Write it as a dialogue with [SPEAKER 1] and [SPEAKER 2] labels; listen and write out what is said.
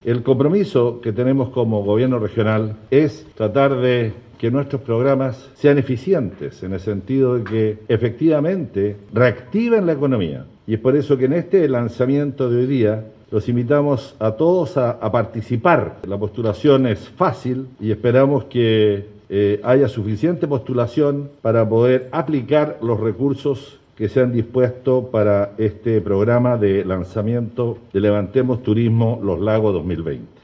[SPEAKER 1] El compromiso que tenemos como gobierno regional es tratar de que nuestros programas sean eficientes, en el sentido de que efectivamente reactiven la economía. Y es por eso que en este lanzamiento de hoy día los invitamos a todos a participar. La postulación es fácil y esperamos que haya suficiente postulación para poder aplicar los recursos que se han dispuesto para este programa de lanzamiento de Levantemos Turismo Los Lagos 2020.